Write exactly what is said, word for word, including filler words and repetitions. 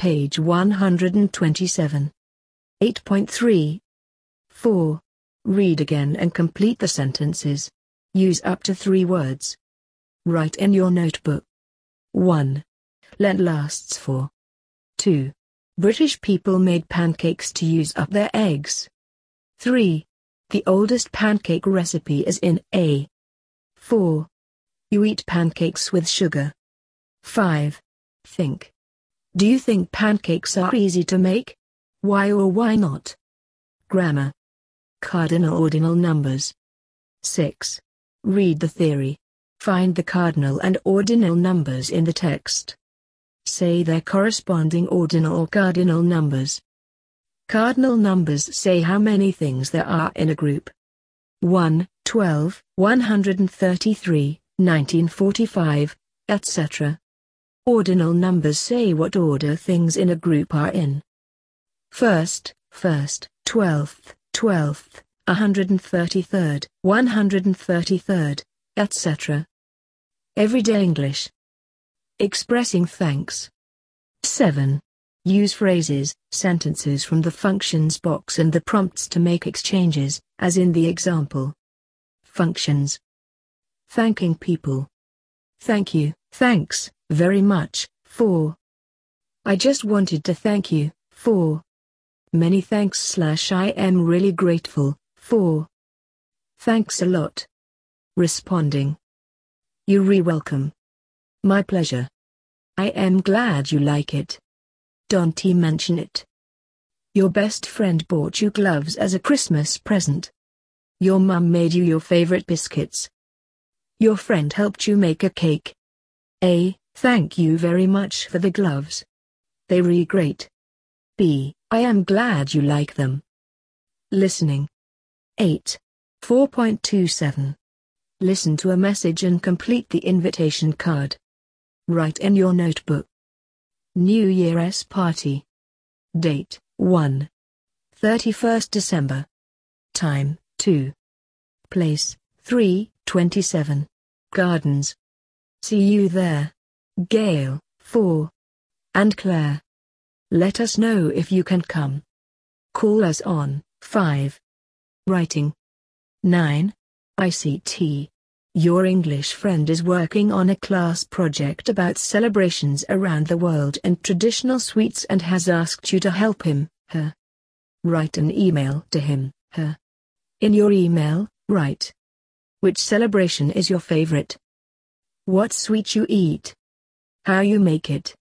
page one hundred twenty-seven. eight point three. four. Read again and complete the sentences. Use up to three words. Write in your notebook. one. Lent lasts for. two. British people made pancakes to use up their eggs. three. The oldest pancake recipe is in A. four. You eat pancakes with sugar. five. Think. Do you think pancakes are easy to make? Why or why not? Grammar. Cardinal ordinal numbers. six. Read the theory. Find the cardinal and ordinal numbers in the text. Say their corresponding ordinal or cardinal numbers. Cardinal numbers say how many things there are in a group. one, twelve, one hundred thirty-three, nineteen forty-five, et cetera. Ordinal numbers say what order things in a group are in. First, first, twelfth, twelfth, one hundred thirty-third, one hundred thirty-third, et cetera. Everyday English. Expressing thanks. seven. Use phrases, sentences from the functions box and the prompts to make exchanges, as in the example. Functions. Thanking people. Thank you, thanks, very much, for. I just wanted to thank you, for. Many thanks slash I am really grateful, for. Thanks a lot. Responding. You're re-welcome. My pleasure. I am glad you like it. Don't mention it. Your best friend bought you gloves as a Christmas present. Your mum made you your favorite biscuits. Your friend helped you make a cake. A. Thank you very much for the gloves. They're really great. B. I am glad you like them. Listening. eight. four point two seven. Listen to a message and complete the invitation card. Write in your notebook. New Year's party. Date, one. thirty-first December. Time, two. Place, three twenty-seven. Gardens. See you there. Gail, four. And Claire. Let us know if you can come. Call us on, five. Writing. nine. I C T. Your English friend is working on a class project about celebrations around the world and traditional sweets and has asked you to help him, her. Write an email to him, her. In your email, write. Which celebration is your favorite? What sweet you eat? How you make it?